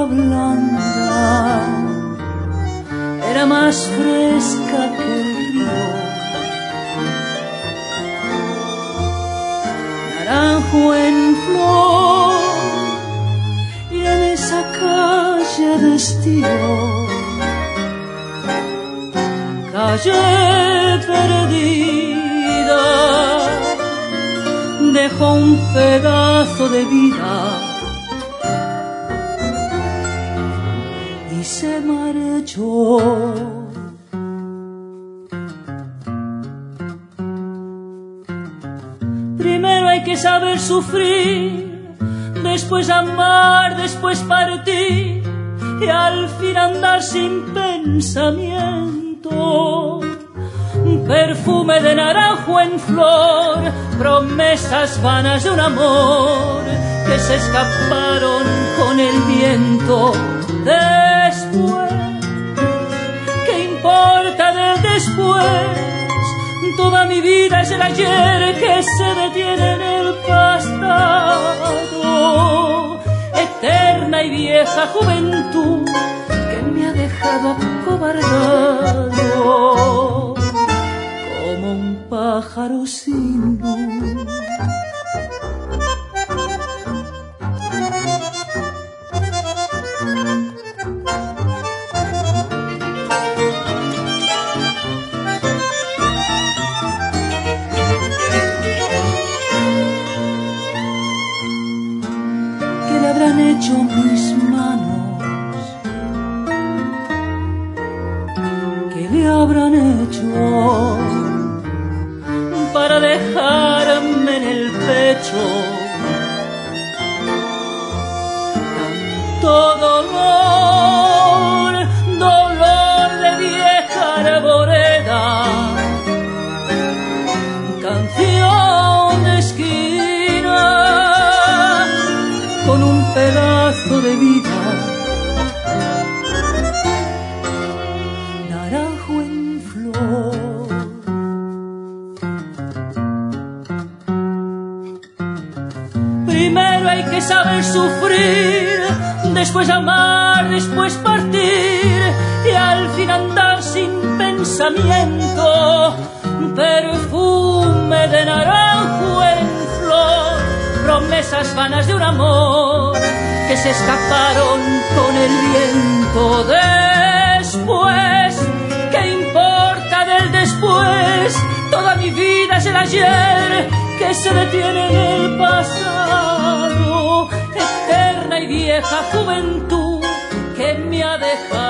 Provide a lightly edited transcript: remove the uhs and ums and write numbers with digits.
blanda era más fresca que el río. Naranjo en flor y en esa calle de estío, calle perdida, dejó un pedazo de vida y se marchó. Primero hay que saber sufrir, después amar, después partir y al fin andar sin pensamiento. Perfume de naranjo en flor, promesas vanas de un amor que se escaparon con el viento. Después, ¿qué importa del después? Toda mi vida es el ayer que se detiene en el pasado. Eterna y vieja juventud que me ha dejado acobardado como un pájaro sin luz. ¿Qué le habrán hecho mis manos? ¿Qué le habrán hecho para dejarme en el pecho tanto dolor, dolor de vieja arboleda, canción de esquina con un pedazo de vida, naranjo en flor. Primero hay que saber sufrir, después amar, después partir y al fin andar sin pensamiento. Perfume de naranjo en flor, promesas vanas de un amor que se escaparon con el viento. Después, ¿qué importa del después? Toda mi vida es el ayer que se detiene en el pasado. Eterna y vieja juventud que me ha dejado